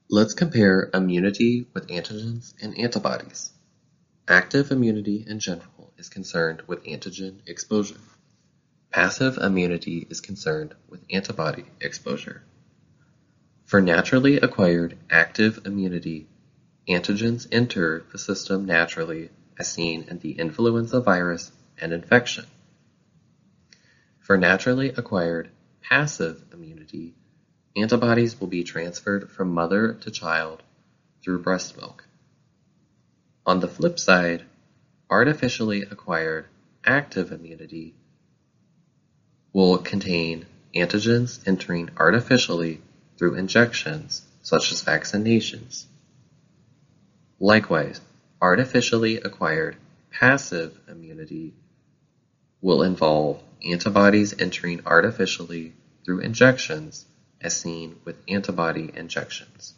Let's compare immunity with antigens and antibodies. Active immunity in general is concerned with antigen exposure. Passive immunity is concerned with antibody exposure. For naturally acquired active immunity, antigens enter the system naturally as seen in the influenza virus and infection. For naturally acquired passive immunity, antibodies will be transferred from mother to child through breast milk. On the flip side, artificially acquired active immunity will contain antigens entering artificially through injections, such as vaccinations. Likewise, artificially acquired passive immunity will involve antibodies entering artificially through injections, as seen with antibody injections.